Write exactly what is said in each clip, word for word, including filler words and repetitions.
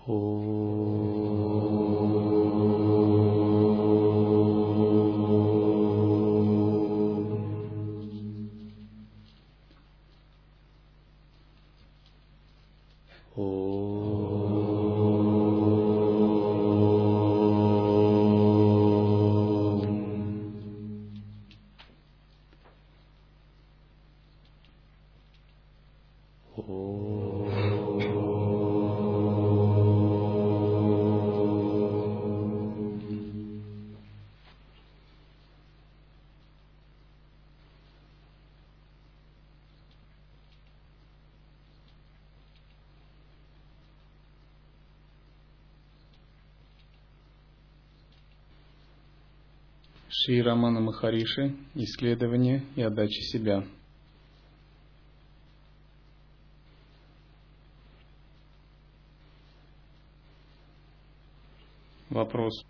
Шри Рамана Махариши. Исследование и отдача себя. Вопрос.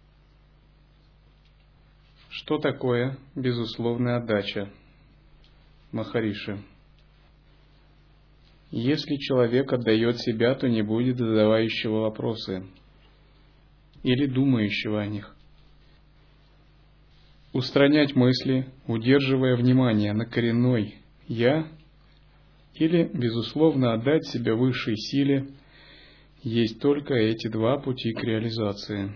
Что такое безусловная отдача? Махариши. Если человек отдает себя, то не будет задавающего вопросы или думающего о них. Устранять мысли, удерживая внимание на коренной «я» или, безусловно, отдать себя высшей силе, есть только эти два пути к реализации.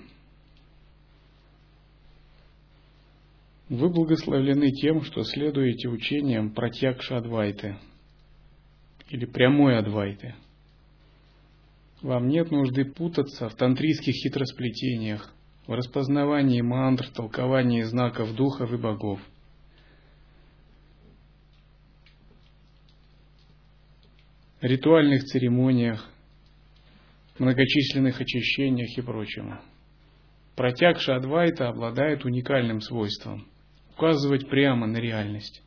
Вы благословлены тем, что следуете учениям Пратьякша Адвайты или прямой Адвайты. Вам нет нужды путаться в тантрийских хитросплетениях, в распознавании мантр, толковании знаков духов и богов. Ритуальных церемониях, многочисленных очищениях и прочему. Пратьякша Адвайта обладает уникальным свойством указывать прямо на реальность.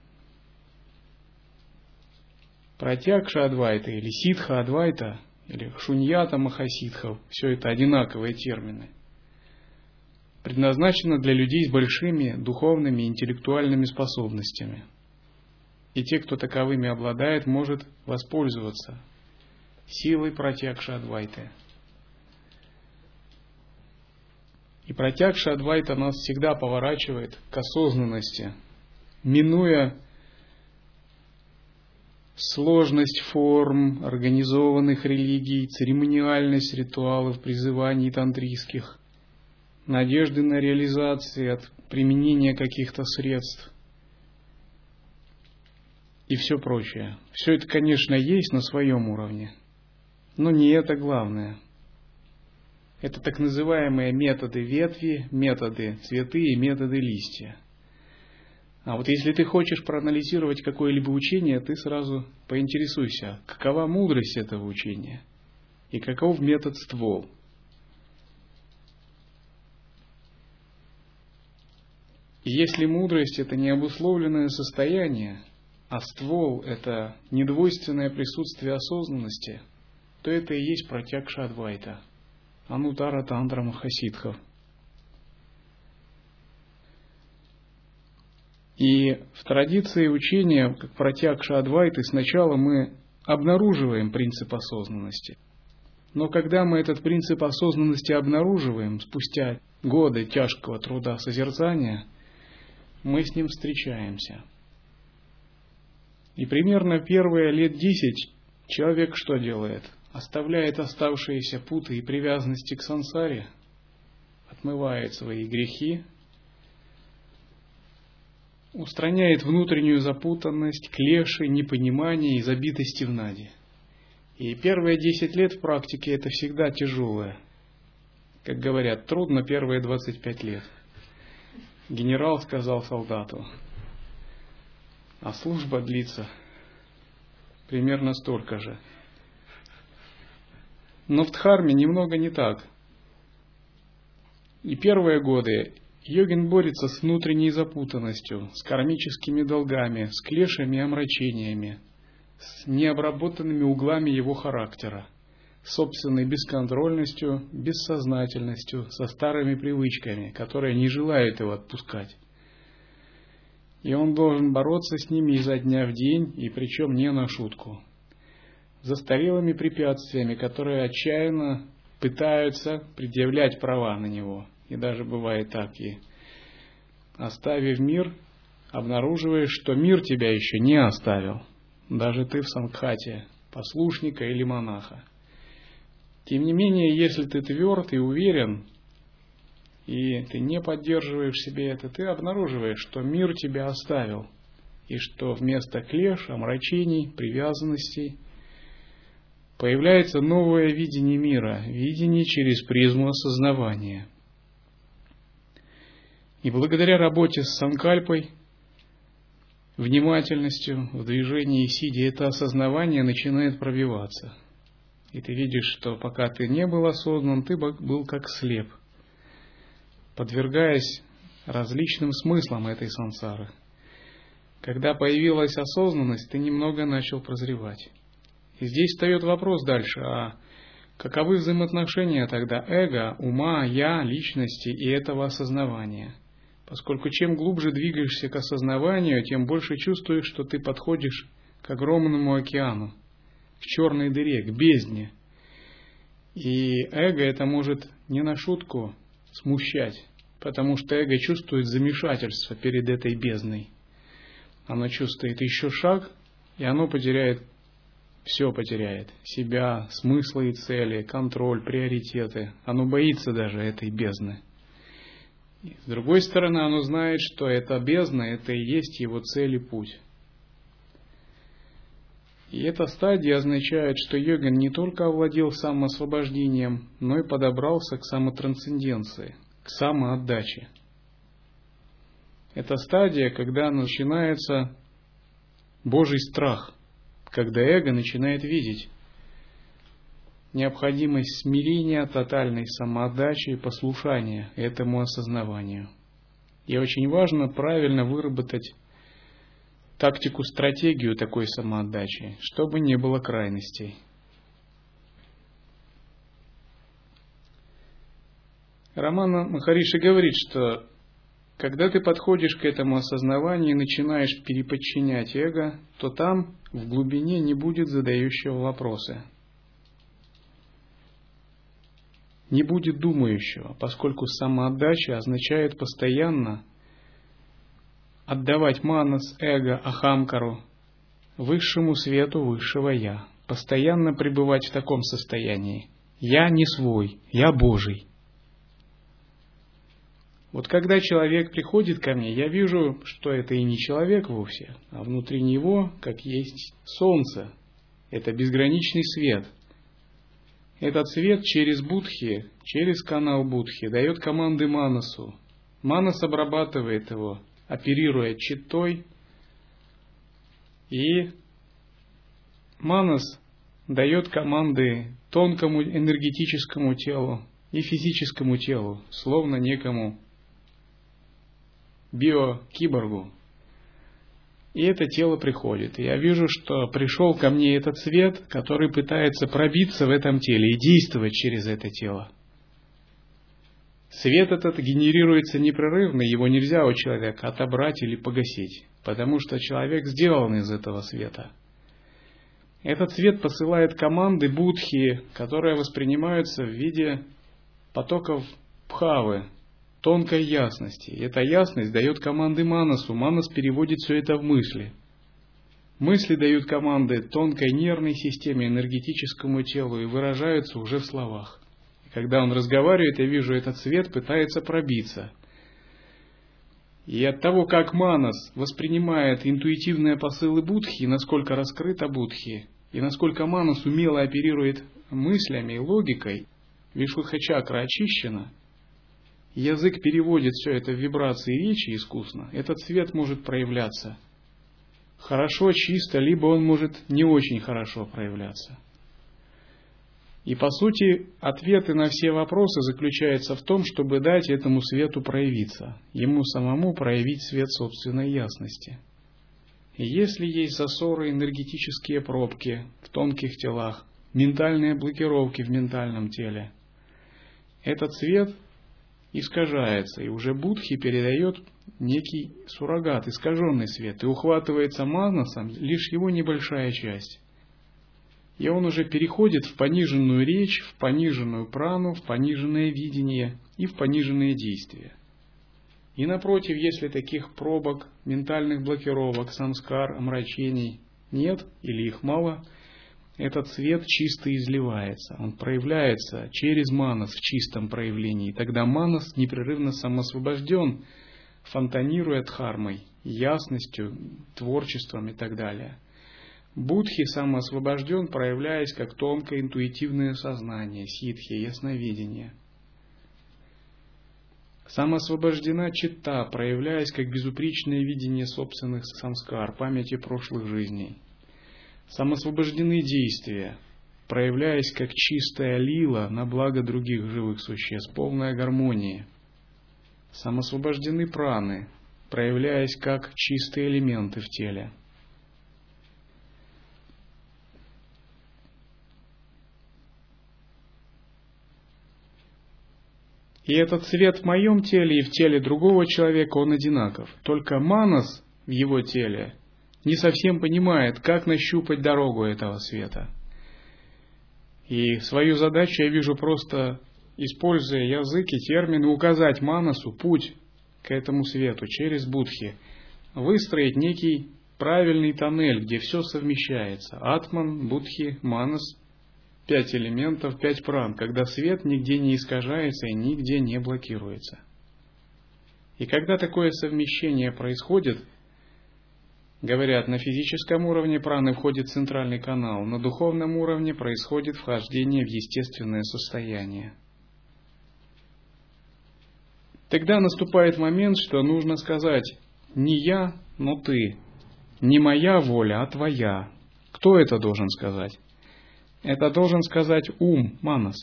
Пратьякша Адвайта или Ситха Адвайта или Шуньята Махасидхов – все это одинаковые термины. Предназначено для людей с большими духовными и интеллектуальными способностями. И те, кто таковыми обладает, может воспользоваться силой Пратьякша Адвайты. И Пратьякша Адвайта нас всегда поворачивает к осознанности, минуя сложность форм организованных религий, церемониальность ритуалов, призываний тантрийских, надежды на реализацию от применения каких-то средств и все прочее. Все это, конечно, есть на своем уровне, но не это главное. Это так называемые методы ветви, методы цветы и методы листья. А вот если ты хочешь проанализировать какое-либо учение, ты сразу поинтересуйся, какова мудрость этого учения и каков метод ствол. И если мудрость – это не обусловленное состояние, а ствол – это недвойственное присутствие осознанности, то это и есть Пратьякша Адвайта, Анутара Тантра Махасидхов. И в традиции учения, как Пратьякша Адвайты, сначала мы обнаруживаем принцип осознанности. Но когда мы этот принцип осознанности обнаруживаем, спустя годы тяжкого труда созерцания, мы с ним встречаемся. И примерно первые лет десять человек что делает? Оставляет оставшиеся путы и привязанности к сансаре, отмывает свои грехи, устраняет внутреннюю запутанность, клеши, непонимание и забитости в наде. И первые десять лет в практике это всегда тяжелое. Как говорят, трудно первые двадцать пять лет. Генерал сказал солдату, а служба длится примерно столько же. Но в Дхарме немного не так. И первые годы йогин борется с внутренней запутанностью, с кармическими долгами, с клешами и омрачениями, с необработанными углами его характера, с собственной бесконтрольностью, бессознательностью, со старыми привычками, которые не желают его отпускать. И он должен бороться с ними изо дня в день, и причем не на шутку. Застарелыми препятствиями, которые отчаянно пытаются предъявлять права на него. И даже бывает так, и оставив мир, обнаруживаешь, что мир тебя еще не оставил. Даже ты в сангхате, послушника или монаха. Тем не менее, если ты тверд и уверен, и ты не поддерживаешь в себе это, ты обнаруживаешь, что мир тебя оставил, и что вместо клеш, омрачений, привязанностей появляется новое видение мира, видение через призму осознавания. И благодаря работе с санкальпой, внимательностью в движении и сидя, это осознавание начинает пробиваться. И ты видишь, что пока ты не был осознан, ты был как слеп, подвергаясь различным смыслам этой сансары. Когда появилась осознанность, ты немного начал прозревать. И здесь встает вопрос дальше, а каковы взаимоотношения тогда эго, ума, я, личности и этого осознавания? Поскольку чем глубже двигаешься к осознаванию, тем больше чувствуешь, что ты подходишь к огромному океану, к черной дыре, к бездне. И эго это может не на шутку смущать, потому что эго чувствует замешательство перед этой бездной. Оно чувствует еще шаг, и оно потеряет, все потеряет. Себя, смыслы и цели, контроль, приоритеты. Оно боится даже этой бездны. И с другой стороны, оно знает, что эта бездна, это и есть его цель и путь. И эта стадия означает, что йогин не только овладел самоосвобождением, но и подобрался к самотрансценденции, к самоотдаче. Это стадия, когда начинается Божий страх, когда эго начинает видеть необходимость смирения, тотальной самоотдачи и послушания этому осознаванию. И очень важно правильно выработать тактику, стратегию такой самоотдачи, чтобы не было крайностей. Рамана Махариши говорит, что когда ты подходишь к этому осознаванию и начинаешь переподчинять эго, то там в глубине не будет задающего вопросы. Не будет думающего, поскольку самоотдача означает постоянно отдавать манас, эго, ахамкару, высшему свету высшего Я. Постоянно пребывать в таком состоянии. Я не свой, я Божий. Вот когда человек приходит ко мне, я вижу, что это и не человек вовсе, а внутри него, как есть солнце. Это безграничный свет. Этот свет через будхи, через канал будхи дает команды манасу. Манас обрабатывает его, оперируя читтой, и манас дает команды тонкому энергетическому телу и физическому телу, словно некому биокиборгу. И это тело приходит. И я вижу, что пришел ко мне этот свет, который пытается пробиться в этом теле и действовать через это тело. Свет этот генерируется непрерывно, его нельзя у человека отобрать или погасить, потому что человек сделан из этого света. Этот свет посылает команды будхи, которые воспринимаются в виде потоков бхавы, тонкой ясности. И эта ясность дает команды манасу. Манас переводит все это в мысли. Мысли дают команды тонкой нервной системе, энергетическому телу и выражаются уже в словах. И когда он разговаривает, я вижу, этот свет пытается пробиться. И от того, как манас воспринимает интуитивные посылы будхи, насколько раскрыта будхи, и насколько манас умело оперирует мыслями и логикой, вишудха-чакра очищена, язык переводит все это в вибрации речи искусно, этот свет может проявляться хорошо, чисто, либо он может не очень хорошо проявляться. И по сути, ответы на все вопросы заключаются в том, чтобы дать этому свету проявиться, ему самому проявить свет собственной ясности. И если есть засоры, энергетические пробки в тонких телах, ментальные блокировки в ментальном теле, этот свет искажается, и уже будхи передает некий суррогат, искаженный свет, и ухватывается манасом лишь его небольшая часть. И он уже переходит в пониженную речь, в пониженную прану, в пониженное видение и в пониженные действия. И напротив, если таких пробок, ментальных блокировок, самскар, омрачений нет или их мало, этот свет чисто изливается. Он проявляется через манас в чистом проявлении. Тогда манас непрерывно самоосвобожден, фонтанируя дхармой, ясностью, творчеством и так далее. Будхи самоосвобожден, проявляясь как тонкое интуитивное сознание, ситхи, ясновидение. Самоосвобождена читта, проявляясь как безупречное видение собственных самскар, памяти прошлых жизней. Самоосвобождены действия, проявляясь как чистая лила на благо других живых существ, полная гармония. Самоосвобождены праны, проявляясь как чистые элементы в теле. И этот свет в моем теле и в теле другого человека, он одинаков. Только манас в его теле не совсем понимает, как нащупать дорогу этого света. И свою задачу я вижу просто, используя язык и термины, указать манасу путь к этому свету через будхи, выстроить некий правильный тоннель, где все совмещается. Атман, будхи, манас, пять элементов, пять пран, когда свет нигде не искажается и нигде не блокируется. И когда такое совмещение происходит, говорят, на физическом уровне праны входит в центральный канал, на духовном уровне происходит вхождение в естественное состояние. Тогда наступает момент, что нужно сказать: не я, но ты, не моя воля, а твоя. Кто это должен сказать? Это должен сказать ум, манас.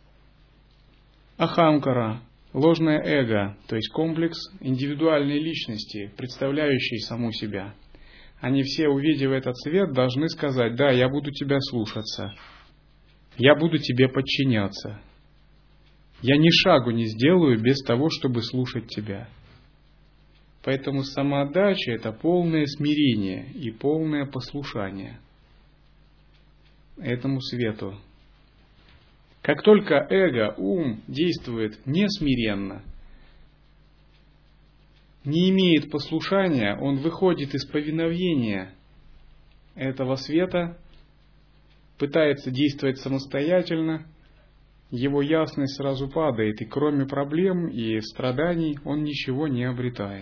Ахамкара, ложное эго, то есть комплекс индивидуальной личности, представляющей саму себя. Они все, увидев этот свет, должны сказать: да, я буду тебя слушаться, я буду тебе подчиняться. Я ни шагу не сделаю без того, чтобы слушать тебя. Поэтому самоотдача – это полное смирение и полное послушание этому свету. Как только эго, ум действует несмиренно, не имеет послушания, он выходит из повиновения этого света, пытается действовать самостоятельно, его ясность сразу падает, и кроме проблем и страданий он ничего не обретает.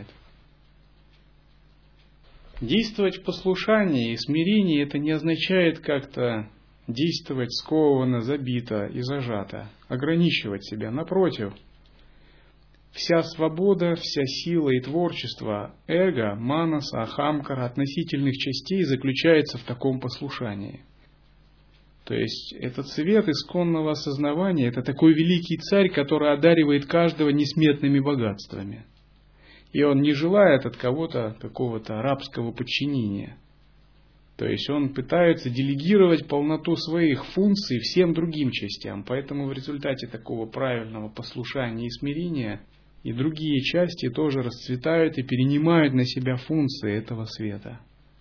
Действовать в послушании и смирении – это не означает как-то действовать скованно, забито и зажато, ограничивать себя. Напротив, вся свобода, вся сила и творчество эго, манаса, ахамкара, относительных частей заключается в таком послушании. То есть этот свет исконного осознавания – это такой великий царь, который одаривает каждого несметными богатствами. И он не желает от кого-то какого-то рабского подчинения. То есть он пытается делегировать полноту своих функций всем другим частям. Поэтому в результате такого правильного послушания и смирения и другие части тоже расцветают и перенимают на себя функции этого света.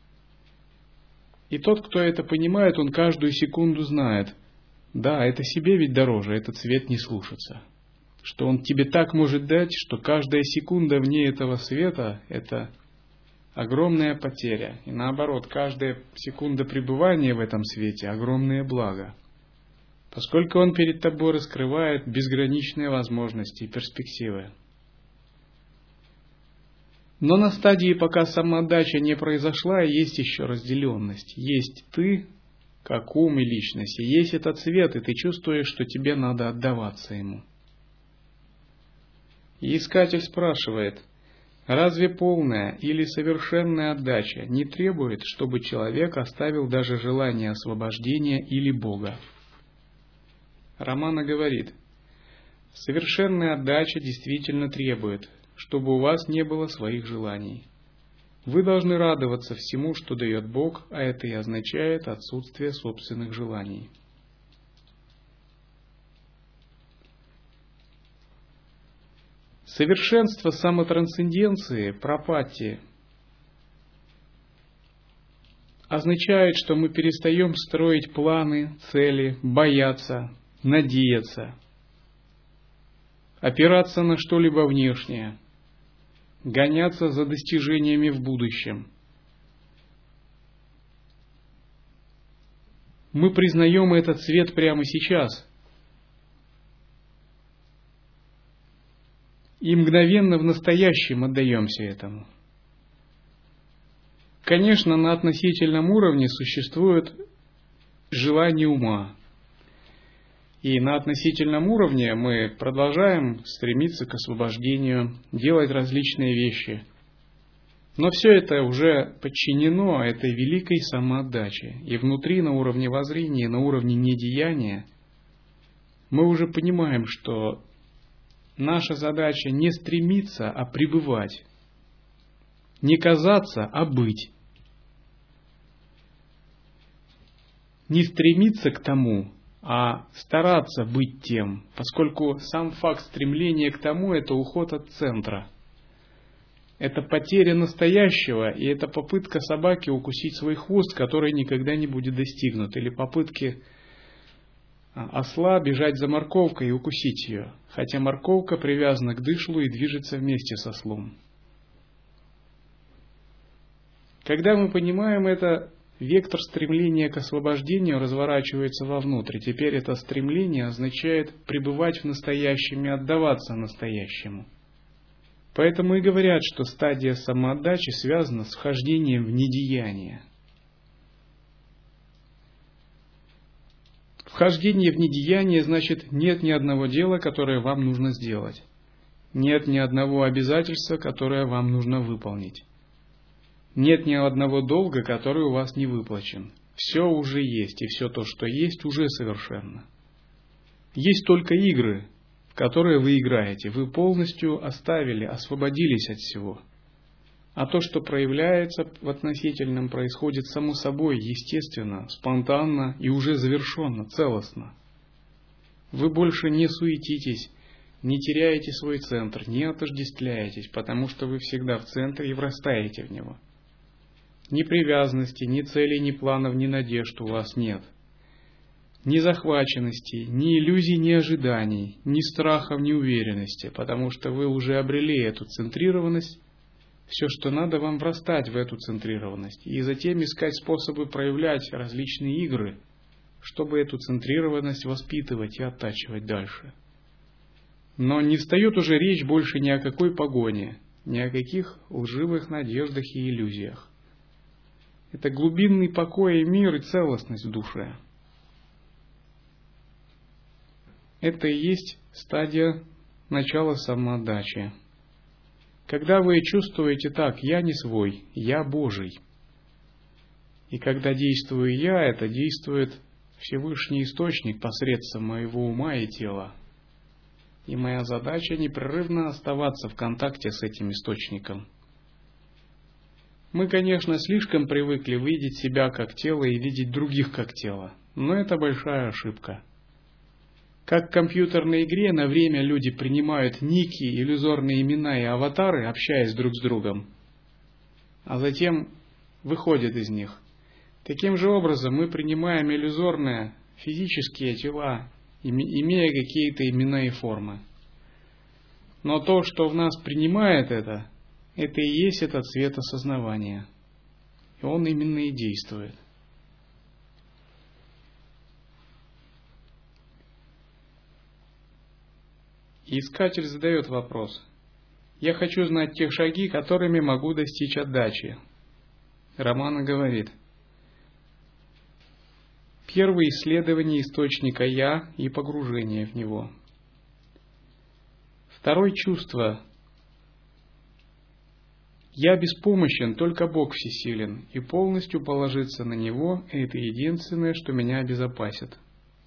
И тот, кто это понимает, он каждую секунду знает: да, это себе ведь дороже, этот свет не слушаться. Что он тебе так может дать, что каждая секунда вне этого света – это огромная потеря. И наоборот, каждая секунда пребывания в этом свете – огромное благо. Поскольку он перед тобой раскрывает безграничные возможности и перспективы. Но на стадии, пока самоотдача не произошла, есть еще разделенность. Есть ты, как ум и личность, и есть этот свет, и ты чувствуешь, что тебе надо отдаваться ему. И искатель спрашивает: разве полная или совершенная отдача не требует, чтобы человек оставил даже желание освобождения или Бога? Рамана говорит: совершенная отдача действительно требует, чтобы у вас не было своих желаний. Вы должны радоваться всему, что дает Бог, а это и означает отсутствие собственных желаний. Совершенство самотрансценденции, пропатти, означает, что мы перестаем строить планы, цели, бояться, надеяться, опираться на что-либо внешнее, гоняться за достижениями в будущем. Мы признаем этот свет прямо сейчас и мгновенно в настоящем отдаемся этому. Конечно, на относительном уровне существует желание ума. И на относительном уровне мы продолжаем стремиться к освобождению, делать различные вещи. Но все это уже подчинено этой великой самоотдаче. И внутри, на уровне воззрения, на уровне недеяния, мы уже понимаем, что наша задача не стремиться, а пребывать. Не казаться, а быть. Не стремиться к тому, а стараться быть тем, поскольку сам факт стремления к тому – это уход от центра. Это потеря настоящего, и это попытка собаки укусить свой хвост, который никогда не будет достигнут, или попытки осла бежать за морковкой и укусить ее, хотя морковка привязана к дышлу и движется вместе с ослом. Когда мы понимаем это, вектор стремления к освобождению разворачивается вовнутрь. Теперь это стремление означает пребывать в настоящем и отдаваться настоящему. Поэтому и говорят, что стадия самоотдачи связана с вхождением в недеяние. Вхождение в недеяние значит нет ни одного дела, которое вам нужно сделать. Нет ни одного обязательства, которое вам нужно выполнить. Нет ни одного долга, который у вас не выплачен. Все уже есть, и все то, что есть, уже совершенно. Есть только игры, в которые вы играете. Вы полностью оставили, освободились от всего. А то, что проявляется в относительном, происходит само собой, естественно, спонтанно и уже завершенно, целостно. Вы больше не суетитесь, не теряете свой центр, не отождествляетесь, потому что вы всегда в центре и врастаете в него. Ни привязанности, ни целей, ни планов, ни надежд у вас нет. Ни захваченности, ни иллюзий, ни ожиданий, ни страхов, ни уверенности, потому что вы уже обрели эту центрированность. Все, что надо, вам врастать в эту центрированность и затем искать способы проявлять различные игры, чтобы эту центрированность воспитывать и оттачивать дальше. Но не встает уже речь больше ни о какой погоне, ни о каких лживых надеждах и иллюзиях. Это глубинный покой и мир и целостность в душе. Это и есть стадия начала самоотдачи. Когда вы чувствуете так, я не свой, я Божий. И когда действую я, это действует Всевышний Источник посредством моего ума и тела. И моя задача непрерывно оставаться в контакте с этим Источником. Мы, конечно, слишком привыкли видеть себя как тело и видеть других как тело, но это большая ошибка. Как в компьютерной игре на время люди принимают ники, иллюзорные имена и аватары, общаясь друг с другом, а затем выходят из них. Таким же образом мы принимаем иллюзорные физические тела, имея какие-то имена и формы. Но то, что в нас принимает это, это и есть этот свет осознавания. И он именно и действует. И искатель задает вопрос. Я хочу знать те шаги, которыми могу достичь отдачи. Романа говорит. Первое исследование источника «я» и погружение в него. Второе чувство. Я беспомощен, только Бог всесилен, и полностью положиться на Него – это единственное, что меня обезопасит.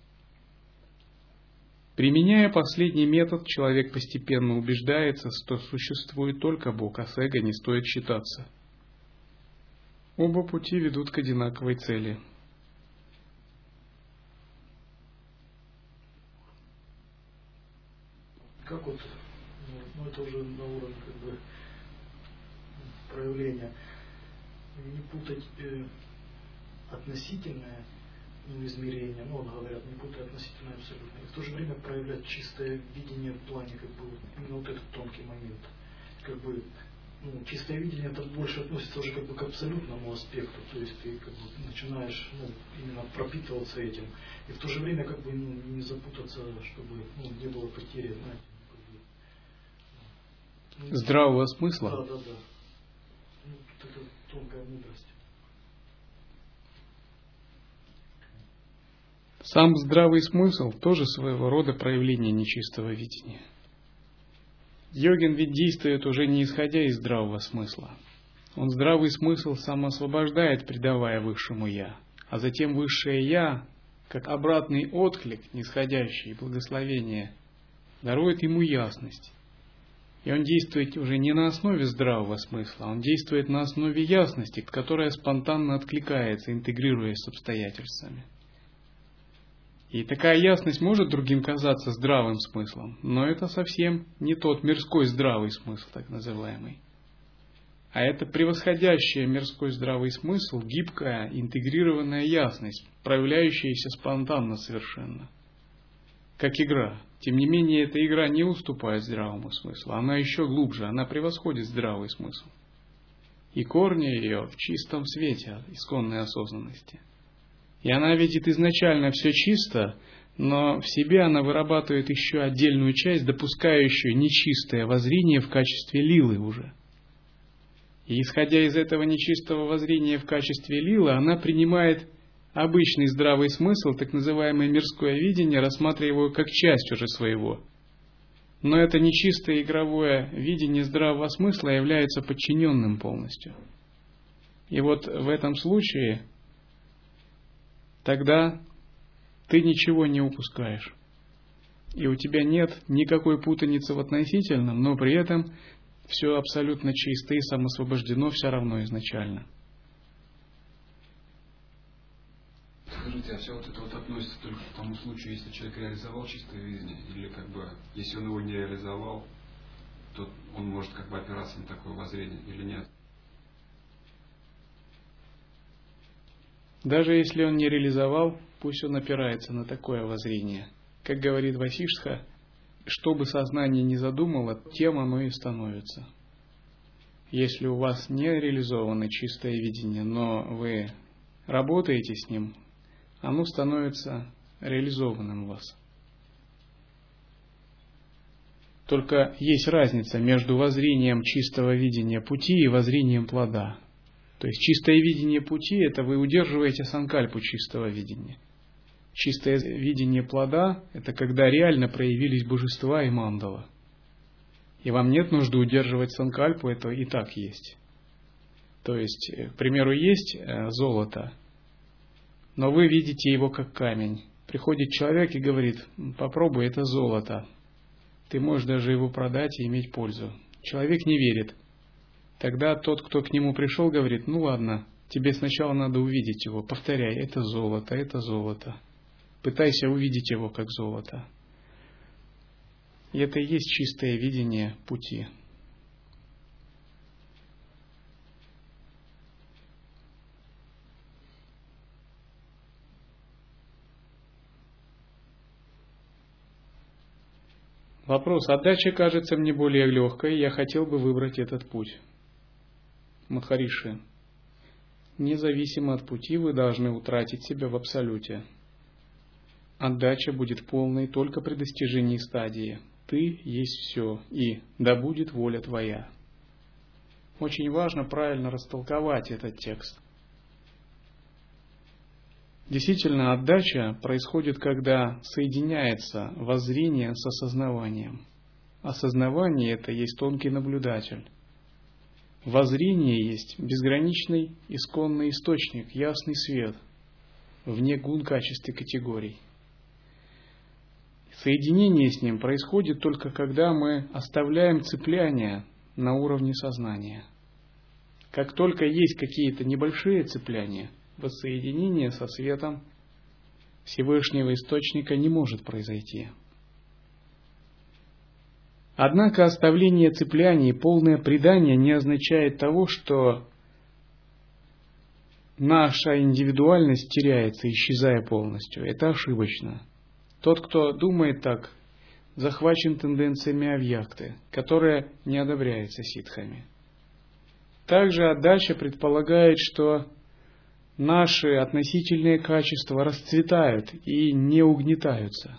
Применяя последний метод, человек постепенно убеждается, что существует только Бог, а с эго не стоит считаться. Оба пути ведут к одинаковой цели. Как вот, ну это уже на уровне как бы проявления, не путать э, относительное ну, измерение, ну, вот говорят, не путай относительное абсолютно, и в то же время проявлять чистое видение в плане, как бы, вот, именно вот этот тонкий момент. Как бы, ну, чистое видение это больше относится уже как бы к абсолютному аспекту, то есть ты как бы начинаешь ну, именно пропитываться этим, и в то же время как бы ну, не запутаться, чтобы ну, не было потери, знаете, как бы, ну, здравого смысла. Да, да, да. Ну, вот это тонкая мудрость. Сам здравый смысл тоже своего рода проявление нечистого видения. Йогин ведь действует уже не исходя из здравого смысла. Он здравый смысл самоосвобождает, придавая высшему «я», а затем высшее «я», как обратный отклик, нисходящий благословение, дарует ему ясность. И он действует уже не на основе здравого смысла, он действует на основе ясности, которая спонтанно откликается, интегрируясь с обстоятельствами. И такая ясность может другим казаться здравым смыслом, но это совсем не тот мирской здравый смысл, так называемый. А это превосходящая мирской здравый смысл, гибкая, интегрированная ясность, проявляющаяся спонтанно совершенно, как игра. Тем не менее, эта игра не уступает здравому смыслу, она еще глубже, она превосходит здравый смысл. И корни ее в чистом свете исконной осознанности. И она видит изначально все чисто, но в себе она вырабатывает еще отдельную часть, допускающую нечистое воззрение в качестве лилы уже. И исходя из этого нечистого воззрения в качестве лилы, она принимает обычный здравый смысл, так называемое мирское видение, рассматривая его как часть уже своего. Но это нечистое игровое видение здравого смысла является подчиненным полностью. И вот в этом случае тогда ты ничего не упускаешь. И у тебя нет никакой путаницы в относительном, но при этом все абсолютно чисто и самосвобождено все равно изначально. Скажите, а все вот это вот относится только к тому случаю, если человек реализовал чистое видение, или как бы, если он его не реализовал, то он может как бы опираться на такое воззрение или нет? Даже если он не реализовал, пусть он опирается на такое воззрение. Как говорит Васиштха, что бы сознание ни задумало, тем оно и становится. Если у вас не реализовано чистое видение, но вы работаете с ним, оно становится реализованным у вас. Только есть разница между воззрением чистого видения пути и воззрением плода. То есть чистое видение пути – это вы удерживаете санкальпу чистого видения. Чистое видение плода – это когда реально проявились божества и мандала. И вам нет нужды удерживать санкальпу, это и так есть. То есть, к примеру, есть золото, но вы видите его как камень. Приходит человек и говорит: попробуй, это золото. Ты можешь даже его продать и иметь пользу. Человек не верит. Тогда тот, кто к нему пришел, говорит: ну ладно, тебе сначала надо увидеть его. Повторяй, это золото, это золото. Пытайся увидеть его как золото. И это и есть чистое видение пути. Вопрос. Отдача кажется мне более легкой, я хотел бы выбрать этот путь. Махариши, независимо от пути вы должны утратить себя в абсолюте. Отдача будет полной только при достижении стадии. Ты есть все, и да будет воля твоя. Очень важно правильно растолковать этот текст. Действительно, отдача происходит, когда соединяется воззрение с осознаванием. Осознавание – это есть тонкий наблюдатель. Воззрение есть безграничный исконный источник, ясный свет, вне гун, качеств и категорий. Соединение с ним происходит только когда мы оставляем цепляние на уровне сознания. Как только есть какие-то небольшие цепляния, воссоединение со светом Всевышнего Источника не может произойти. Однако оставление цепляний и полное предание не означает того, что наша индивидуальность теряется, исчезая полностью. Это ошибочно. Тот, кто думает так, захвачен тенденциями авьякты, которая не одобряется ситхами. Также отдача предполагает, что наши относительные качества расцветают и не угнетаются.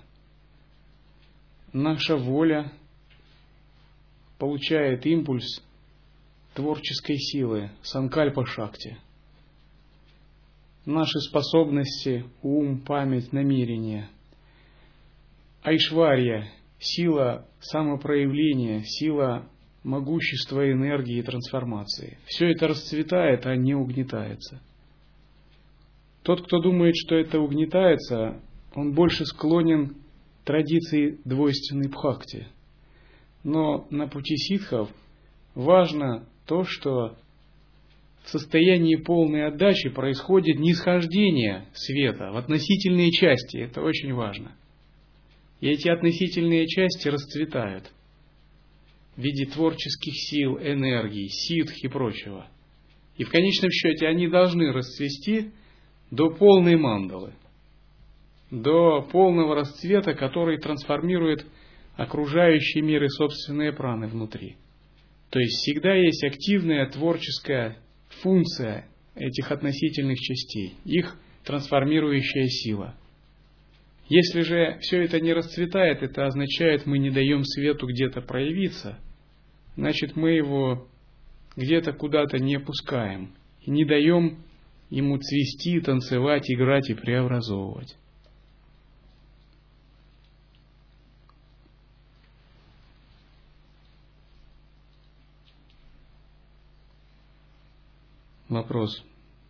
Наша воля получает импульс творческой силы, санкальпа-шакти. Наши способности, ум, память, намерение, айшварья, сила самопроявления, сила могущества, энергии и трансформации. Все это расцветает, а не угнетается. Тот, кто думает, что это угнетается, он больше склонен к традиции двойственной бхакти. Но на пути ситхов важно то, что в состоянии полной отдачи происходит нисхождение света в относительные части. Это очень важно. И эти относительные части расцветают в виде творческих сил, энергии, ситх и прочего. И в конечном счете они должны расцвести до полной мандалы, до полного расцвета, который трансформирует окружающий мир и собственные праны внутри. То есть всегда есть активная творческая функция этих относительных частей, их трансформирующая сила. Если же все это не расцветает, это означает, мы не даем свету где-то проявиться, значит мы его где-то куда-то не пускаем и не даем ему цвести, танцевать, играть и преобразовывать. Вопрос.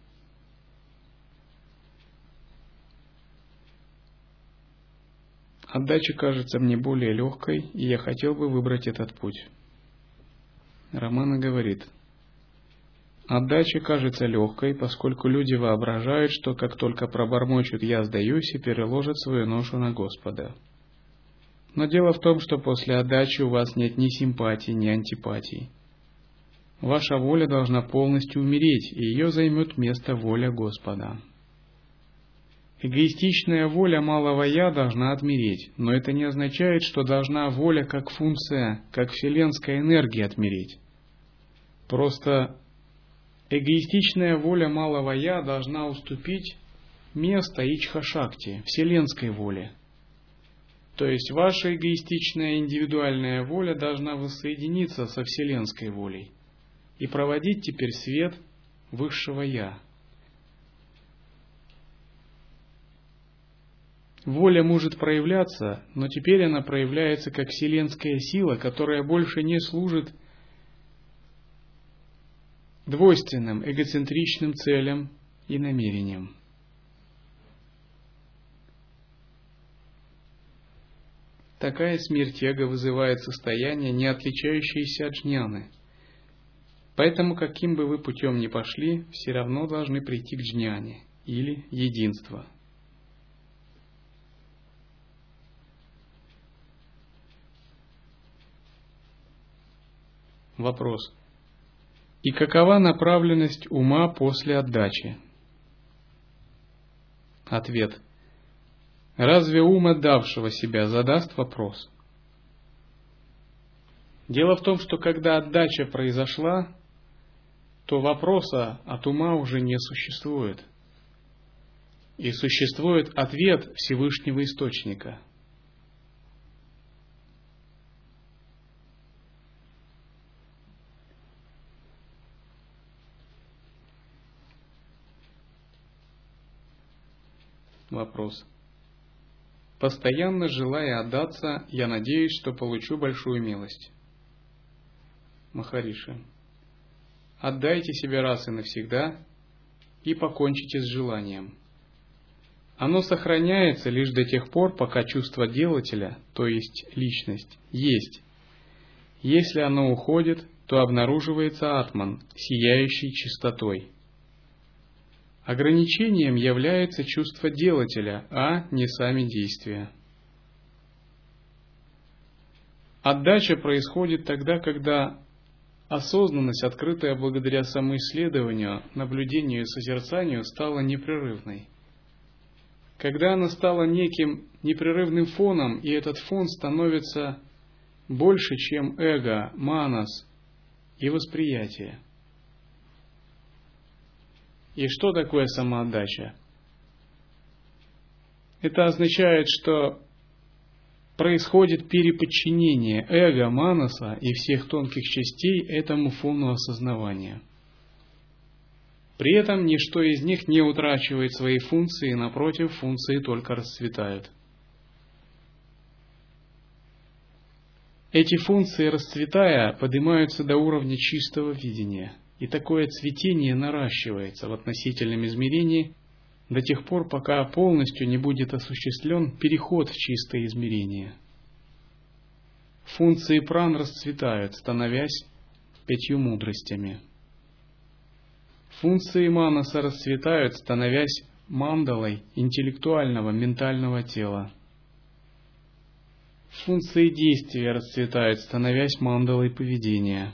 Отдача кажется мне более легкой, и я хотел бы выбрать этот путь. Романа говорит: отдача кажется легкой, поскольку люди воображают, что как только пробормочут «я сдаюсь» и переложат свою ношу на Господа. Но дело в том, что после отдачи у вас нет ни симпатий, ни антипатий. Ваша воля должна полностью умереть, и ее займет место воля Господа. Эгоистичная воля малого «я» должна отмереть, но это не означает, что должна воля как функция, как вселенская энергия отмереть. Просто эгоистичная воля малого «я» должна уступить место Ичха-шакти, вселенской воле. То есть ваша эгоистичная индивидуальная воля должна воссоединиться со вселенской волей и проводить теперь свет высшего «я». Воля может проявляться, но теперь она проявляется как вселенская сила, которая больше не служит двойственным, эгоцентричным целям и намерениям. Такая смерть эго вызывает состояние, не отличающееся от джняны. Поэтому, каким бы вы путем ни пошли, все равно должны прийти к джняне, или единству. Вопрос. И какова направленность ума после отдачи? Ответ. Разве ум отдавшего себя задаст вопрос? Дело в том, что когда отдача произошла, то вопроса от ума уже не существует. И существует ответ Всевышнего Источника. Вопрос. Постоянно желая отдаться, я надеюсь, что получу большую милость. Махариши. Отдайте себя раз и навсегда и покончите с желанием. Оно сохраняется лишь до тех пор, пока чувство делателя, то есть личность, есть. Если оно уходит, то обнаруживается атман, сияющий чистотой. Ограничением является чувство делателя, а не сами действия. Отдача происходит тогда, когда осознанность, открытая благодаря самоисследованию, наблюдению и созерцанию, стала непрерывной. Когда она стала неким непрерывным фоном, и этот фон становится больше, чем эго, манас и восприятие. И что такое самоотдача? Это означает, что происходит переподчинение эго, манаса и всех тонких частей этому фону осознавания. При этом ничто из них не утрачивает свои функции, напротив, функции только расцветают. Эти функции, расцветая, поднимаются до уровня чистого видения, и такое цветение наращивается в относительном измерении до тех пор, пока полностью не будет осуществлен переход в чистое измерение. Функции пран расцветают, становясь пятью мудростями. Функции манаса расцветают, становясь мандалой интеллектуального, ментального тела. Функции действия расцветают, становясь мандалой поведения.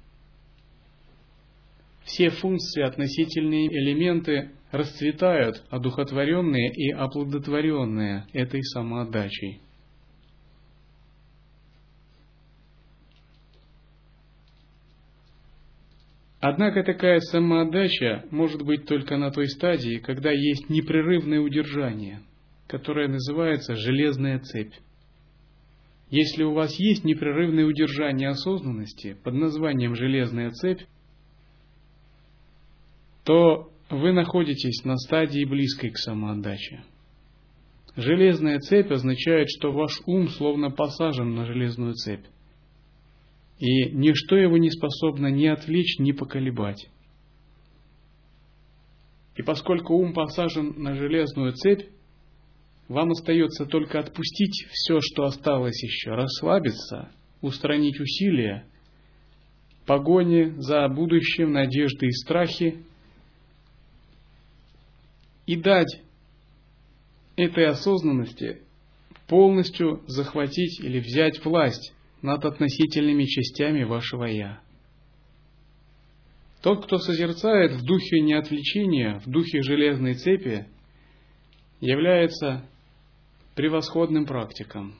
Все функции, относительные элементы расцветают, одухотворенные и оплодотворенные этой самоотдачей. Однако такая самоотдача может быть только на той стадии, когда есть непрерывное удержание, которое называется железная цепь. Если у вас есть непрерывное удержание осознанности под названием железная цепь, то вы находитесь на стадии близкой к самоотдаче. Железная цепь означает, что ваш ум словно посажен на железную цепь, и ничто его не способно ни отвлечь, ни поколебать. И поскольку ум посажен на железную цепь, вам остается только отпустить все, что осталось еще, расслабиться, устранить усилия, погони за будущим, надежды и страхи, и дать этой осознанности полностью захватить или взять власть над относительными частями вашего «я». Тот, кто созерцает в духе неотвлечения, в духе железной цепи, является превосходным практиком.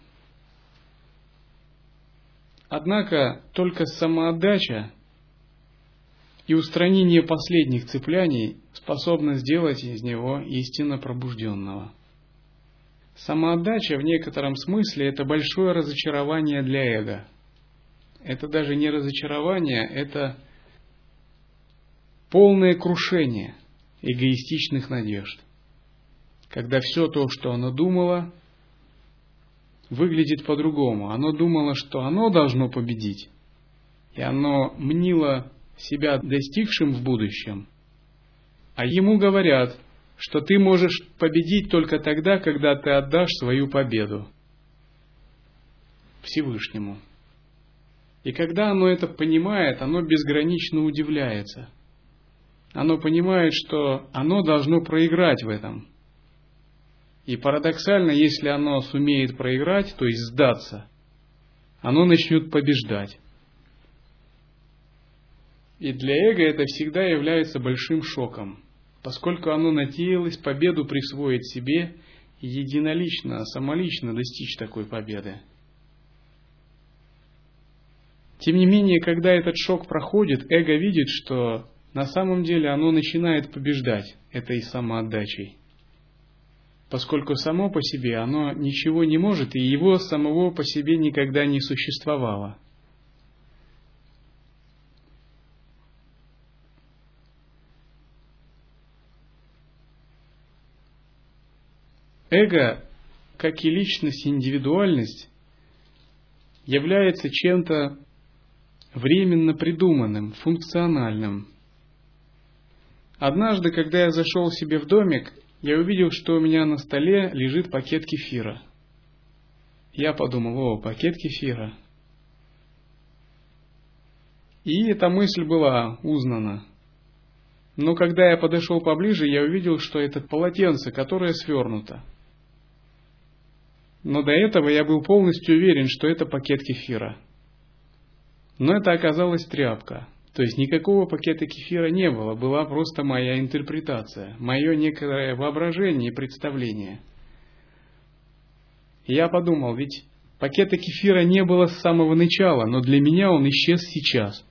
Однако только самоотдача и устранение последних цепляний способно сделать из него истинно пробужденного. Самоотдача в некотором смысле это большое разочарование для эго. Это даже не разочарование, это полное крушение эгоистичных надежд. Когда все то, что оно думало, выглядит по-другому. Оно думало, что оно должно победить, и оно мнило себя достигшим в будущем, а ему говорят, что ты можешь победить только тогда, когда ты отдашь свою победу Всевышнему. И когда оно это понимает, оно безгранично удивляется. Оно понимает, что оно должно проиграть в этом. И парадоксально, если оно сумеет проиграть, то есть сдаться, оно начнет побеждать. И для эго это всегда является большим шоком, поскольку оно надеялось победу присвоить себе и единолично, самолично достичь такой победы. Тем не менее, когда этот шок проходит, эго видит, что на самом деле оно начинает побеждать этой самоотдачей, поскольку само по себе оно ничего не может, и его самого по себе никогда не существовало. Эго, как и личность, индивидуальность, является чем-то временно придуманным, функциональным. Однажды, когда я зашел себе в домик, я увидел, что у меня на столе лежит пакет кефира. Я подумал, о, пакет кефира. И эта мысль была узнана. Но когда я подошел поближе, я увидел, что это полотенце, которое свернуто. Но до этого я был полностью уверен, что это пакет кефира. Но это оказалась тряпка. То есть никакого пакета кефира не было, была просто моя интерпретация, мое некое воображение и представление. И я подумал, ведь пакета кефира не было с самого начала, но для меня он исчез сейчас.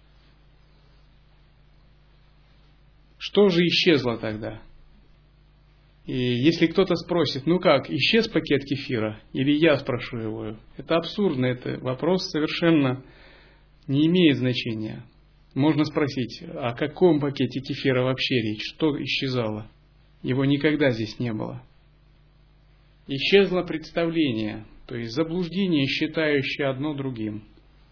Что же исчезло тогда? И если кто-то спросит, ну как, исчез пакет кефира? Или я спрошу его? Это абсурдно, это вопрос совершенно не имеет значения. Можно спросить, о каком пакете кефира вообще речь? Что исчезало? Его никогда здесь не было. Исчезло представление, то есть заблуждение, считающее одно другим.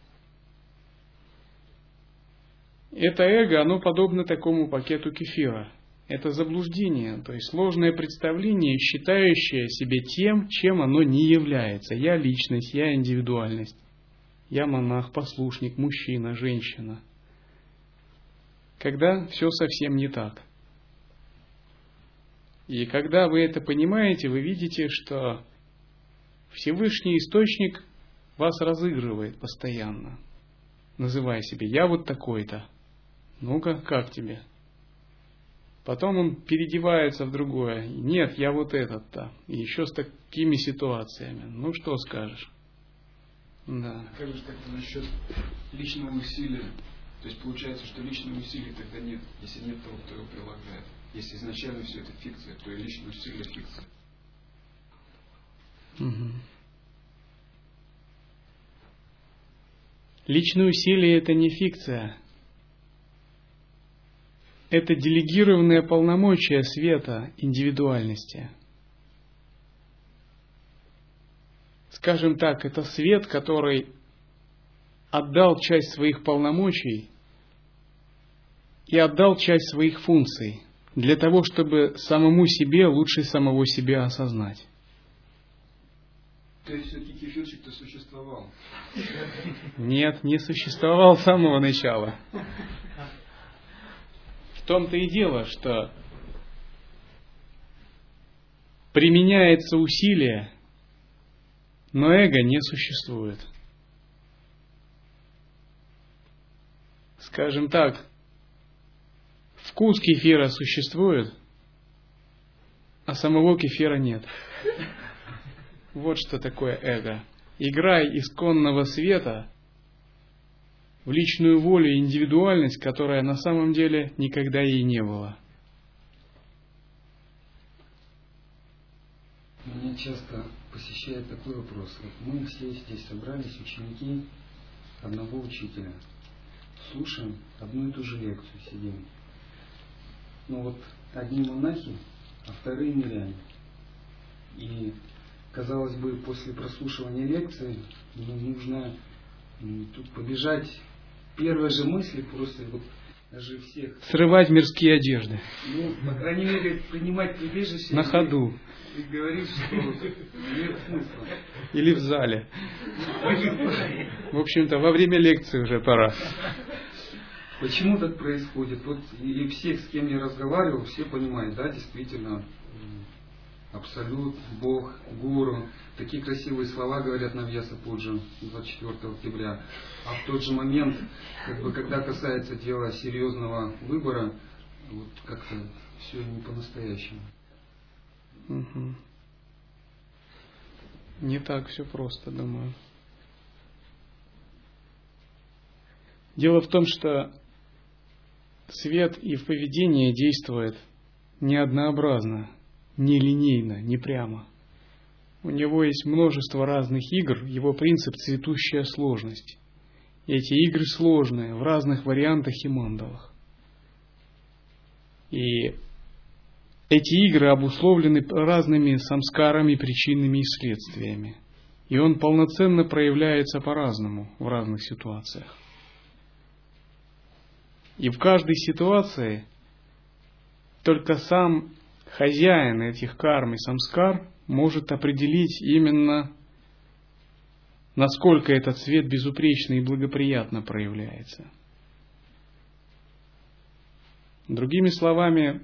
Это эго, оно подобно такому пакету кефира. Это заблуждение, то есть ложное представление, считающее себя тем, чем оно не является. Я личность, я индивидуальность. Я монах, послушник, мужчина, женщина. Когда все совсем не так. И когда вы это понимаете, вы видите, что Всевышний Источник вас разыгрывает постоянно, называя себя «я вот такой-то». Ну-ка, как тебе? Потом он переодевается в другое. Нет, я вот этот-то. И еще с такими ситуациями. Ну, что скажешь? Да. Как же так насчет личного усилия? То есть получается, что личного усилия тогда нет. Если нет того, кто его прилагает. Если изначально все это фикция, то и личное усилие фикция. Угу. Личное усилие это не фикция. Это делегированное полномочия света индивидуальности. Скажем так, это свет, который отдал часть своих полномочий и отдал часть своих функций для того, чтобы самому себе лучше самого себя осознать. То есть все-таки кефирчик-то существовал? Нет, не существовал с самого начала. В том-то и дело, что применяется усилие, но эго не существует. Скажем так, вкус кефира существует, а самого кефира нет. Вот что такое эго. Игра исконного света в личную волю и индивидуальность, которая на самом деле никогда и не было. Меня часто посещает такой вопрос. Вот мы все здесь собрались, ученики одного учителя. Слушаем одну и ту же лекцию, сидим. Но вот одни монахи, а вторые миряне. И, казалось бы, после прослушивания лекции ну, нужно ну, тут побежать первой же мысли просто вот даже всех. Срывать мирские одежды. Ну, по крайней мере, принимать прибежище. На ходу. И, и говорить, что нет смысла. Или в зале. В общем-то, во время лекции уже пора. Почему так происходит? Вот и всех, с кем я разговаривал, все понимают, да, действительно, Абсолют, Бог, Гуру. Такие красивые слова говорят на Вьяса-Пуджи двадцать четвёртого октября. А в тот же момент, как бы, когда касается дела серьезного выбора, вот как-то все не по-настоящему. Угу. Не так все просто, думаю. Дело в том, что свет и в поведении действует не однообразно, не линейно, не прямо. У него есть множество разных игр, его принцип – цветущая сложность. И эти игры сложные, в разных вариантах и мандалах. И эти игры обусловлены разными самскарами, причинами и следствиями. И он полноценно проявляется по-разному в разных ситуациях. И в каждой ситуации только сам хозяин этих карм и самскар может определить именно, насколько этот свет безупречно и благоприятно проявляется. Другими словами,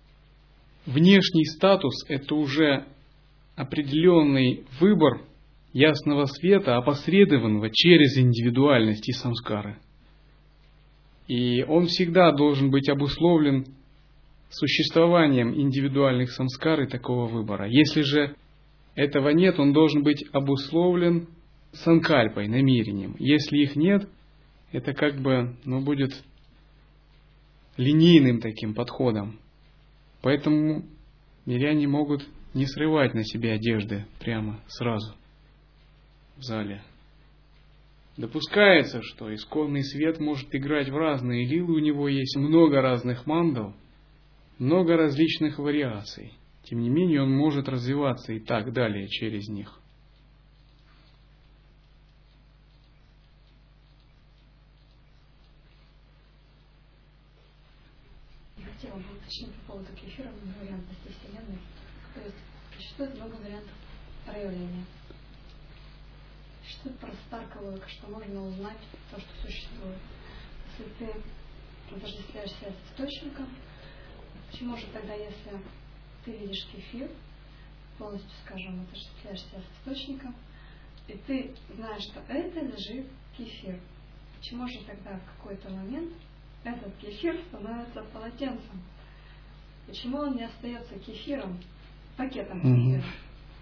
внешний статус – это уже определенный выбор ясного света, опосредованного через индивидуальность и самскары. И он всегда должен быть обусловлен существованием индивидуальных самскар и такого выбора. Если же этого нет, он должен быть обусловлен санкальпой, намерением. Если их нет, это как бы, ну, будет линейным таким подходом. Поэтому миряне могут не срывать на себе одежды прямо сразу в зале. Допускается, что исконный свет может играть в разные лилы, у него есть много разных мандал, много различных вариаций. Тем не менее, он может развиваться и так далее через них. Я хотела бы уточнить по поводу кефира многовариантности Вселенной. То есть существует много вариантов проявления. Что про Старковую, что можно узнать то, что существует. Если ты отождествляешься с источником, почему же тогда, если ты видишь кефир, полностью, скажем, отождествляешься с источником, и ты знаешь, что это лежит кефир, почему же тогда в какой-то момент этот кефир становится полотенцем? Почему он не остается кефиром, пакетом кефира? Mm-hmm.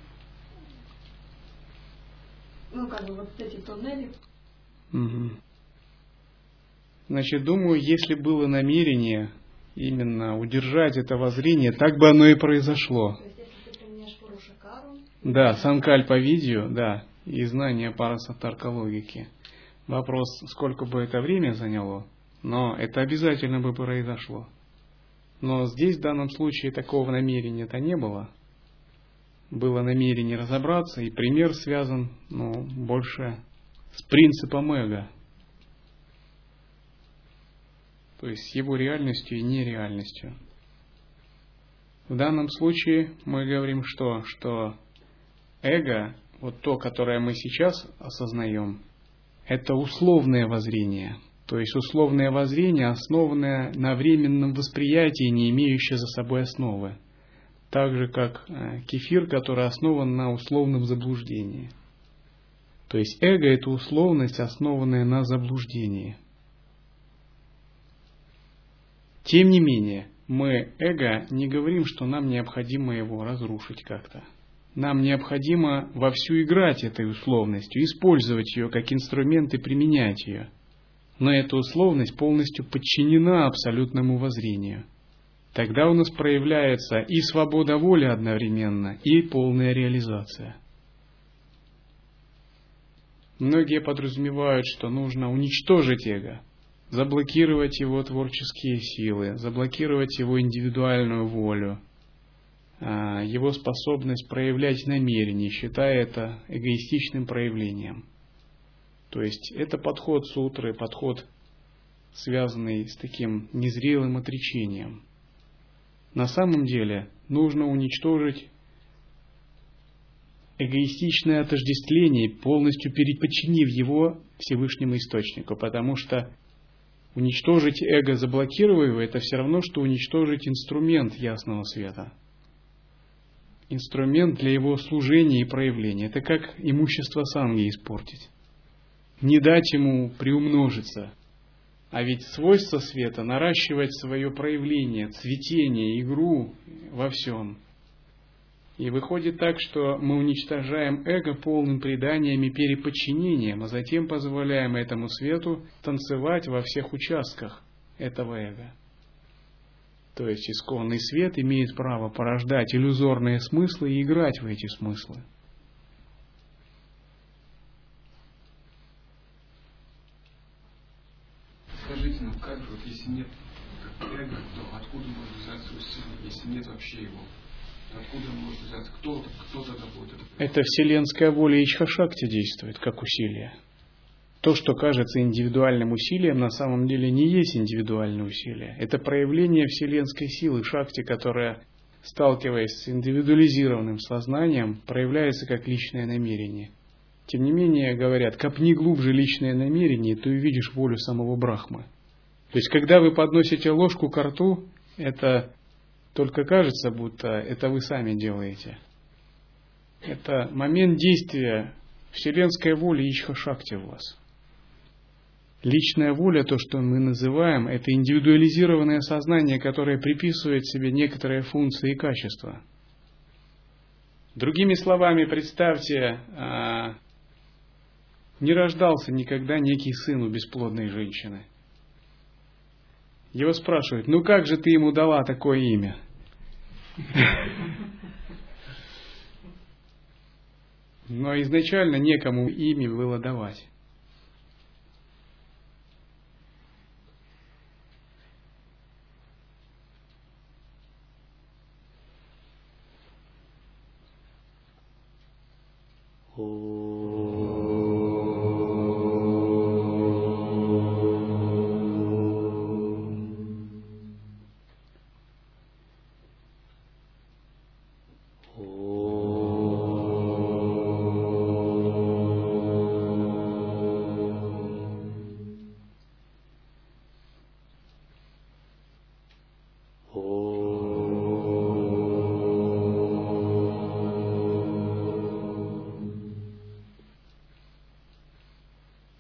Ну, как бы вот эти туннели. Угу. Значит, думаю, если было намерение именно удержать это воззрение, так бы оно и произошло. То есть, если ты применяешь Пурушакару... Да, санкальпа видео, да, и знание парасатарка логики. Вопрос, сколько бы это время заняло, но это обязательно бы произошло. Но здесь в данном случае такого намерения-то не было. Было намерение разобраться, и пример связан, ну, больше с принципом эго. То есть с его реальностью и нереальностью. В данном случае мы говорим что? Что эго, вот то, которое мы сейчас осознаем, это условное воззрение. То есть условное воззрение, основанное на временном восприятии, не имеющее за собой основы. Так же, как кефир, который основан на условном заблуждении. То есть эго – это условность, основанная на заблуждении. Тем не менее, мы, эго, не говорим, что нам необходимо его разрушить как-то. Нам необходимо вовсю играть этой условностью, использовать ее как инструмент и применять ее. Но эта условность полностью подчинена абсолютному воззрению. Тогда у нас проявляется и свобода воли одновременно, и полная реализация. Многие подразумевают, что нужно уничтожить эго, заблокировать его творческие силы, заблокировать его индивидуальную волю, его способность проявлять намерения, считая это эгоистичным проявлением. То есть это подход сутры, подход, связанный с таким незрелым отречением. На самом деле нужно уничтожить эгоистичное отождествление, полностью переподчинив его Всевышнему Источнику, потому что уничтожить эго, заблокировав его, это все равно, что уничтожить инструмент ясного света. Инструмент для его служения и проявления. Это как имущество санги испортить. Не дать ему приумножиться. А ведь свойство света – наращивать свое проявление, цветение, игру во всем. И выходит так, что мы уничтожаем эго полным преданием и переподчинением, а затем позволяем этому свету танцевать во всех участках этого эго. То есть исконный свет имеет право порождать иллюзорные смыслы и играть в эти смыслы. Скажите, ну как же, вот если нет эго, то откуда может взяться усилие, если нет вообще его? Откуда он может взяться? Кто, кто тогда будет это? Это вселенская воля Ичха-шакти действует как усилие. То, что кажется индивидуальным усилием, на самом деле не есть индивидуальное усилие. Это проявление вселенской силы шакти, которая, сталкиваясь с индивидуализированным сознанием, проявляется как личное намерение. Тем не менее, говорят, копни глубже личное намерение, ты увидишь волю самого Брахмы. То есть, когда вы подносите ложку ко рту, это только кажется, будто это вы сами делаете. Это момент действия Вселенская воля Ичха-шакти в вас. Личная воля, то, что мы называем, это индивидуализированное сознание, которое приписывает себе некоторые функции и качества. Другими словами, представьте, не рождался никогда некий сын у бесплодной женщины. Его спрашивают: ну как же ты ему дала такое имя? Но изначально некому имя было давать. О